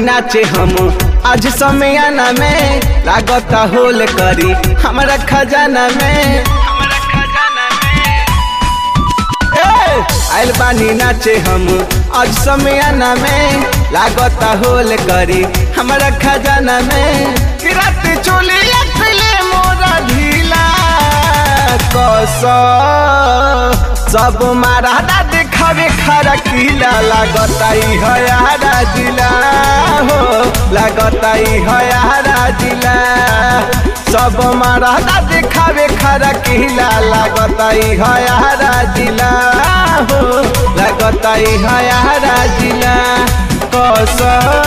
नाचे हम आज समियाना में लागता होल करी हमारा खजाना में आइल बानी नाचे हम आज समियाना में लागता होल करी हमारा खजाना में कि रात चोली अखले मोरा ढीला कस सब मारा देखावे खरा किला लागता ही हयारा जिला हो लागता ही हयारा जिला सब मारा देखावे खरा किला लागता ही हयारा जिला हो लागता ही हयारा जिला कस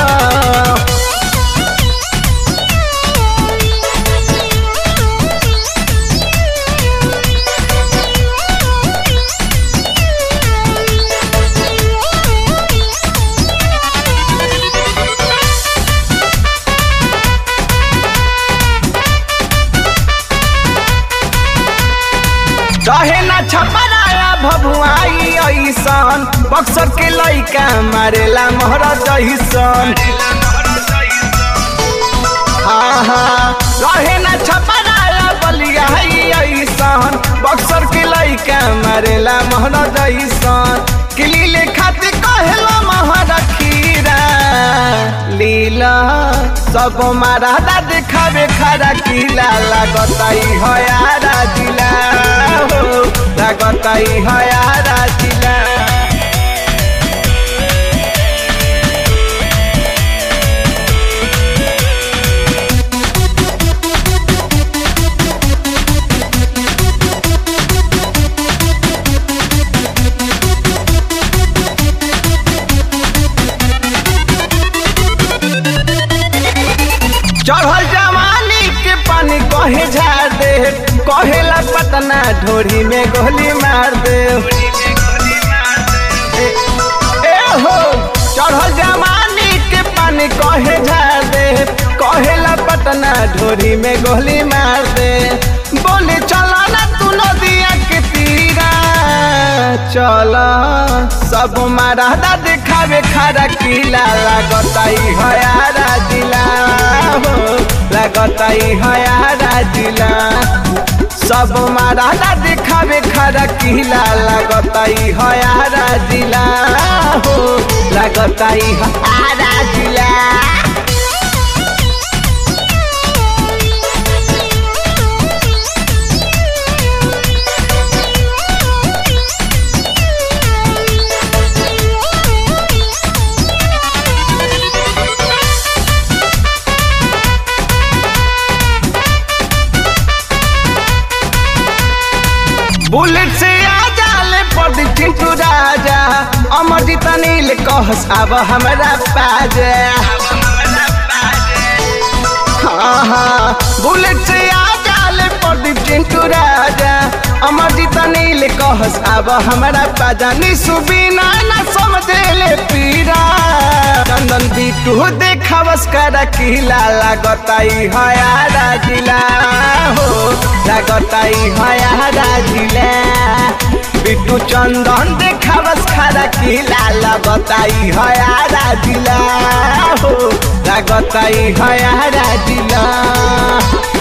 चाहे ना छपराया भभुआई ऐसन बक्सर के लइका मारेला मोहरा जैसन चाहे ना छपराया बलिया ऐसन बक्सर के लइका मारेला मोहरा जैसन किली ले खाते कहला मोहरा खीरा लीला सब मारा देखावे खरा किला लागता ही हयारा जिला हो लागता ही हयारा जिला चढ़ल जवानी के पानी कहे झाड़ दे कहेला पटना ढोरी में गोली मार दे हो चढ़ल जवानी के पानी कहे झाड़ दे कहेला पटना ढोरी में गोली मार दे बोले चला ना तू नदिया के तीरा चला सब मारा देखावे खरा किला लागता ही हयारा जिला हो लागता ही हयारा जिला सब मारा देखावे खरा किला लागता ही हयारा जिला हो लागता ही हयारा जिला बुलेट से आ जाले पर चिंटू राजा अमरजीत अनिल कहस अब हमारा पाजा बुलेट से आ जाले पर चिंटू राजा अमरजीत अनिल कहस अब हमारा पाजा निशु बिना न समझेले पीरा चंदन बिटू देखावस करा किला लागता ही हयारा जिला हो लागता ही हयारा जिला बिटू चंदन देखावस खरा किला लागता ही हयारा जिला हो लागता ही हयारा जिला।